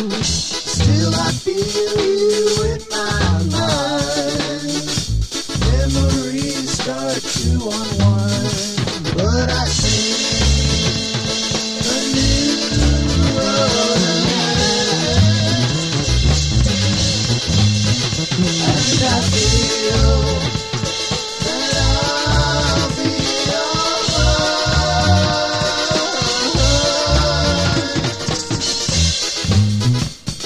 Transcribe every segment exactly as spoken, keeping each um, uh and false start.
Still I feel you in my mind. Memories start to unwind, but I see a new romance, and I feel that I'll be alright.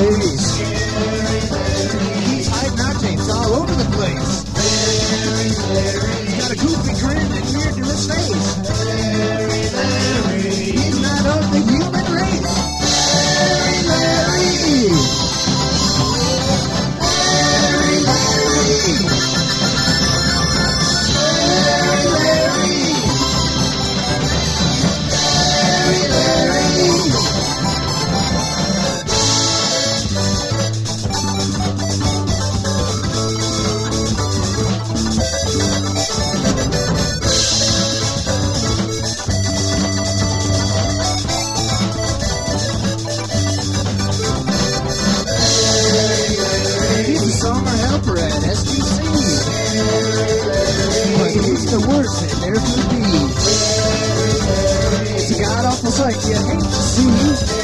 face. He's hiding objects all over the place. He's got a goofy grin and weird to his face. He's not of the human race. Larry, Larry, Larry, the worst that there could be. It's a god-awful sight you hate to see.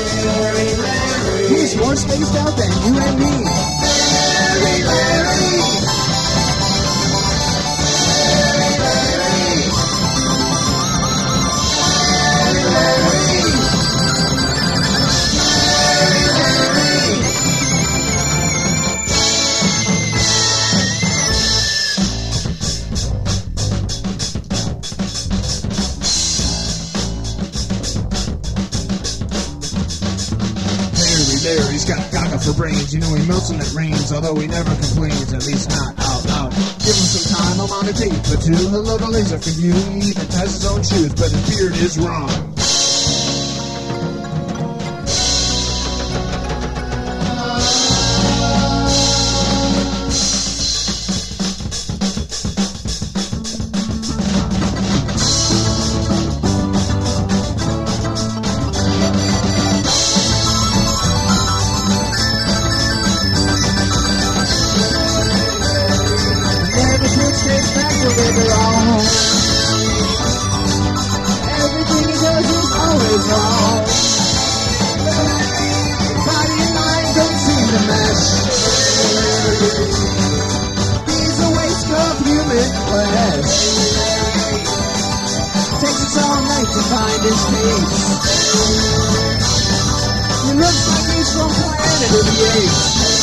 He's more spaced out than you and me. Larry, Larry. Larry's got gaga for brains. You know he melts when it rains, although he never complains, at least not out loud. Give him some time, I'm on a tape or two. He'll load a laser for you. He even ties his own shoes, but his beard is wrong. Everything he does is always wrong. Body and mind don't seem to mesh. He's a waste of human flesh. Takes us all night to find his face. He looks like he's from Planet of the Apes.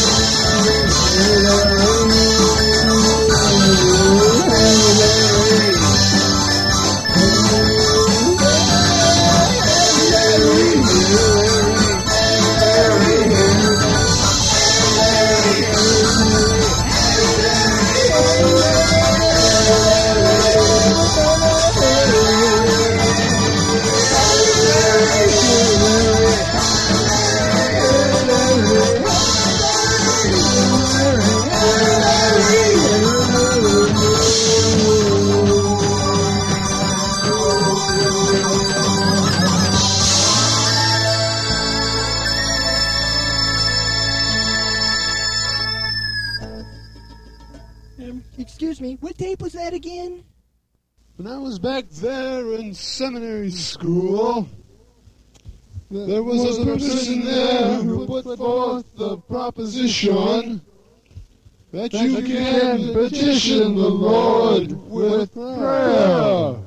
Excuse me, what tape was that again? When I was back there in seminary school, there was a person there who put forth the proposition that you can petition the Lord with prayer.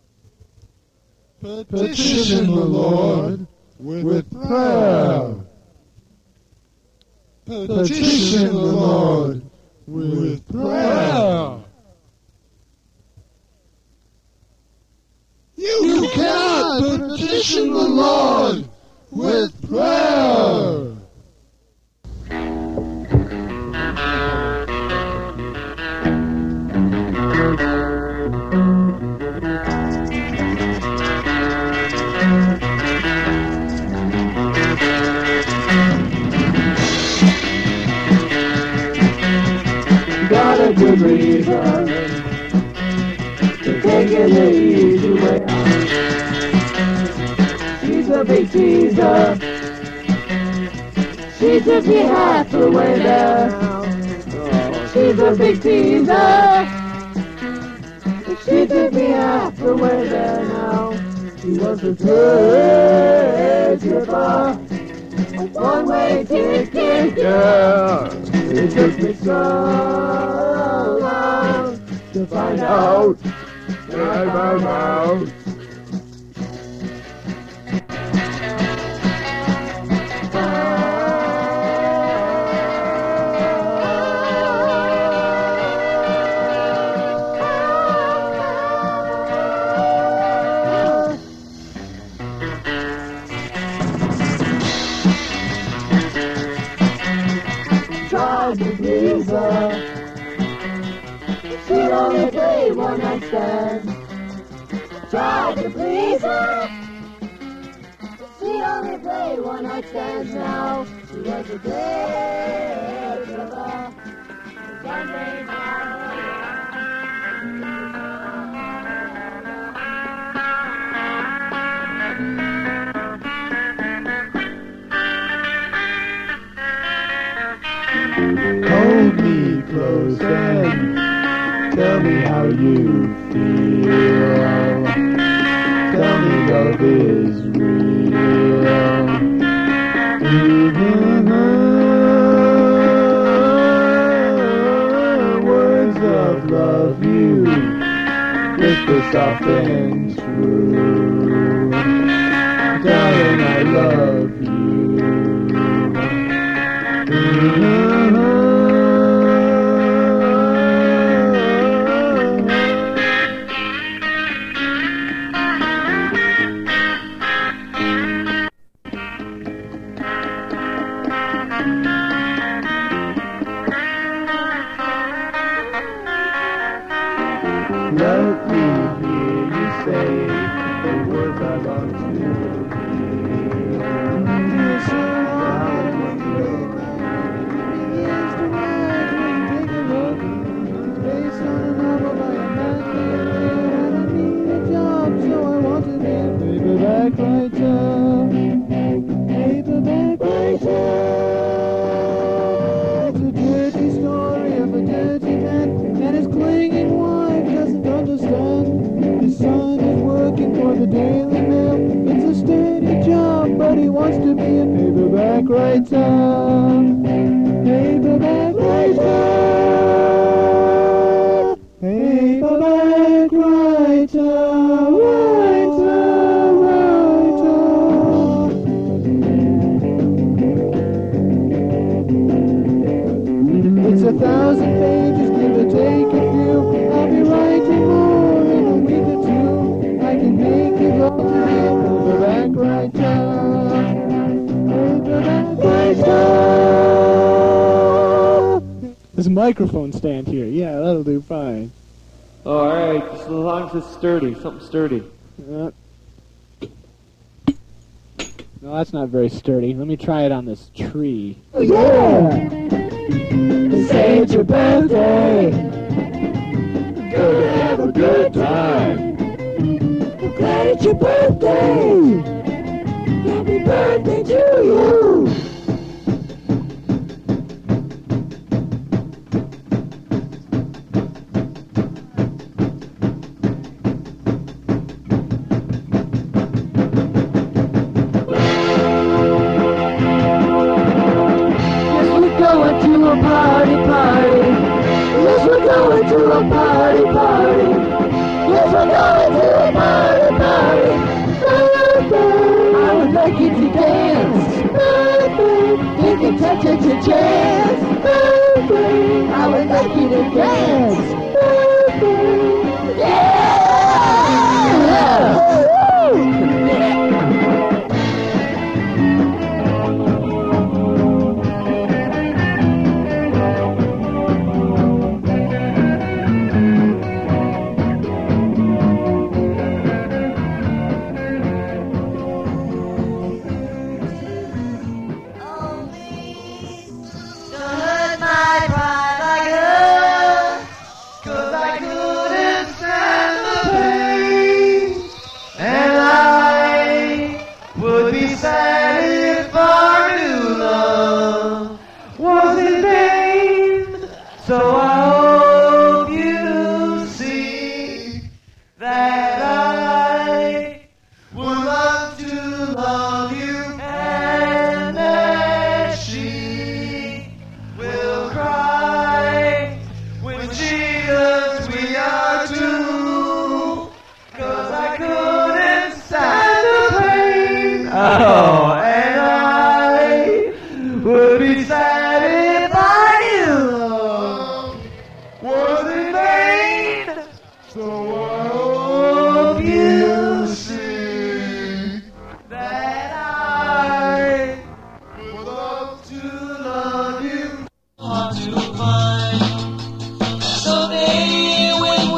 Petition the Lord with prayer. Petition the Lord with prayer. You, you cannot petition the Lord with prayer. Got a good reason to take it the easy way out. She's a big teaser. She took me half the way there. She's a big teaser. She took me half the way there now. She was a good tripper, a one-way ticket, yeah. It took me so long to find out that I'm out. only play one night stand. Tried to please her. She only played one night stands now. She was a great lover. Sunday night. Hold me close and tell me how you feel. Tell me love is real. Mm-hmm. Words of love you whisper soft and true. Darling, I love you. Let me hear you say the words I long to hear. Based on a novel by a man named and I need a job, so I want to be a paperback writer. Paperback writer. It's a dirty story of a dirty man and his clinging wife doesn't understand. His son is working for the Daily Mail. It's a steady job, but he wants to be a paperback writer. Paperback writer. Paperback writer, writer, writer. It's a thousand pages, give or take a few. I'll be writing more in a week or two. I can make it all to be a paperback writer. Paperback writer. There's a microphone stand here. Yeah, that'll do fine. Oh, alright, just as long as it's sturdy, something sturdy. Uh, no, that's not very sturdy. Let me try it on this tree. Oh, yeah! Say it's your birthday. Gonna have a good time. I'm glad it's your birthday. Happy birthday to you. Party, party. Yes, we're going to a party, party. Yes, we're going to a party, party. I would like you to dance. Take a touch at your chance. I would like you to dance. Yeah! Someday when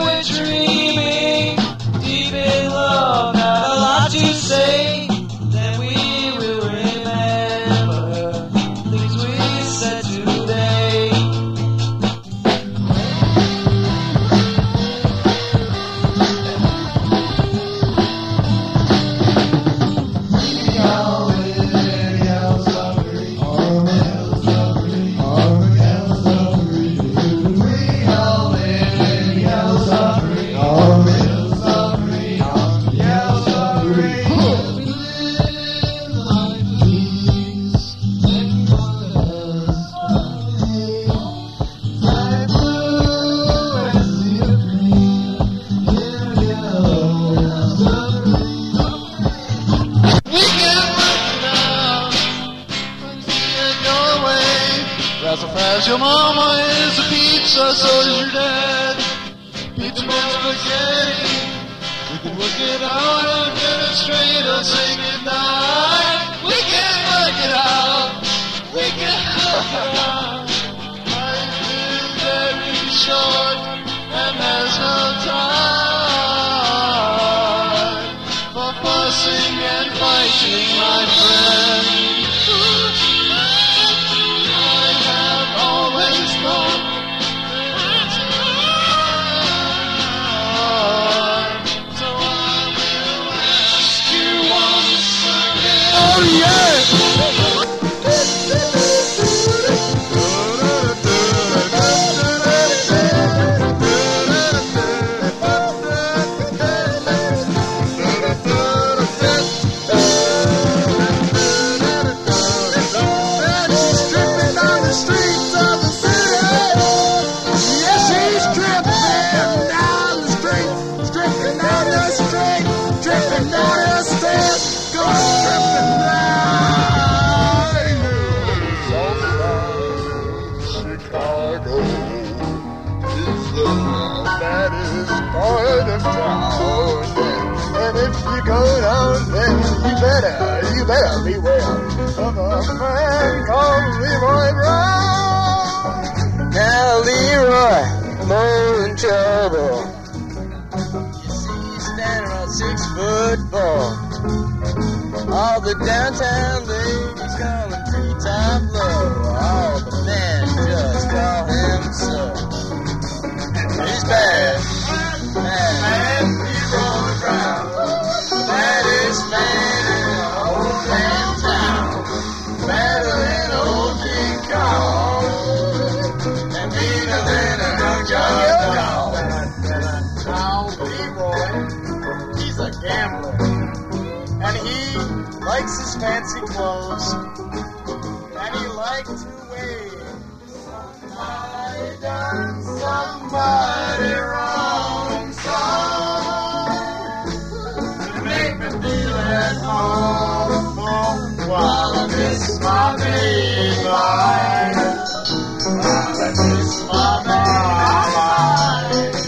As your mama is a pizza, so is your dad. Pizza man spaghetti. We can work it out and get it straight or say goodnight. We can work it out. We can work it out. Life is very short and there's no time for fussing and fighting, my friend. I have always known it's hard, so I will ask you once again. Oh yeah! You better beware of a man called Leroy Brown. Now Leroy, more in trouble. You see, he's standing on six foot four. All the downtown ladies call him three-time low. All the men just call him so. He's bad, bad, Leroy Brown. Baddest man. Better than old King Kong, and meaner than a young dog. Now Leroy, he's a gambler, and he likes his fancy clothes, and he likes to wave. Somebody done somebody wrong, so make me feel at home. While I miss my baby, while I miss my baby.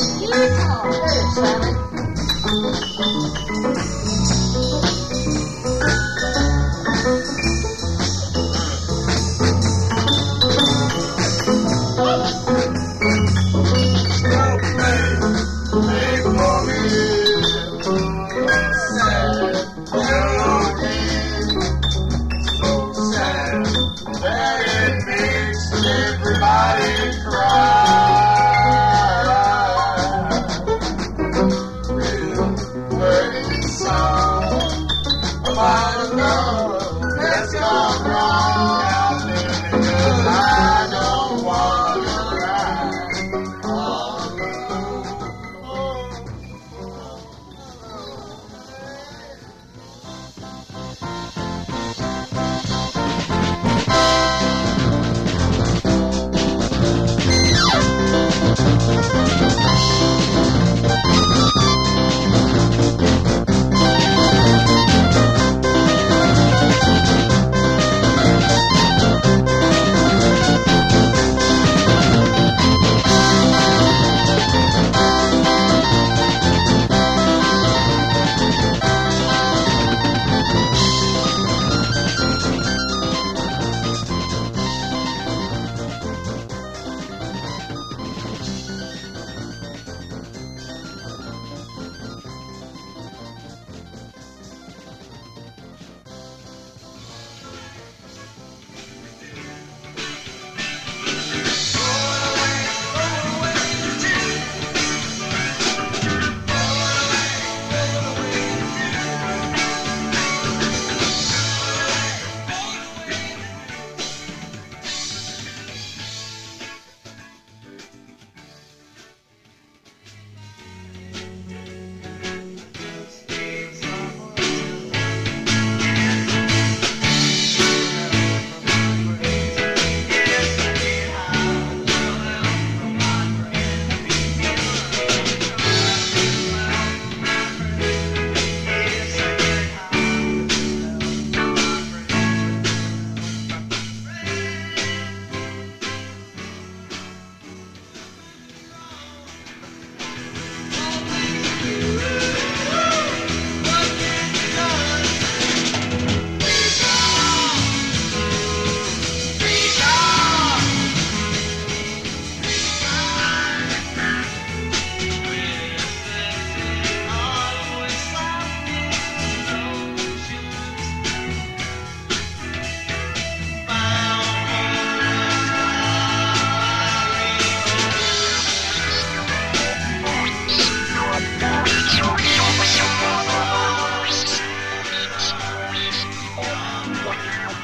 Wait for me. Everybody cry. Real dirty song about a love that's gone wrong. Out there because I don't want to cry. Oh, oh,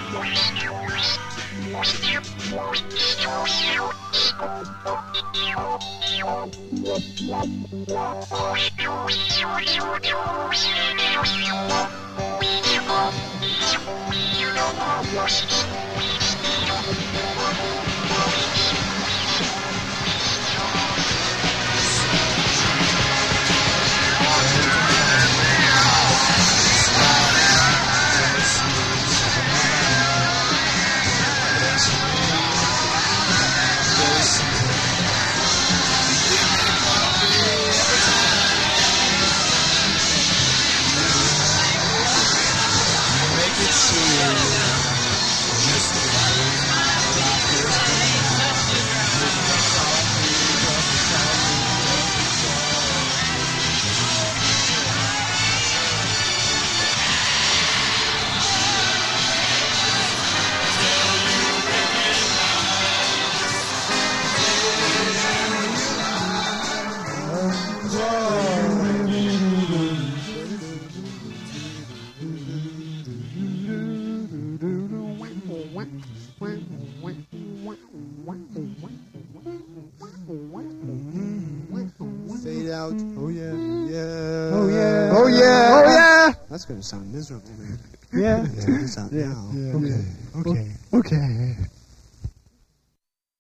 Fade out. Oh yeah. Yeah. Oh yeah. Oh yeah. Oh yeah. That's gonna sound miserable, man. Yeah. Yeah. It's out Yeah. now. Yeah. Okay. Yeah. Okay. Okay.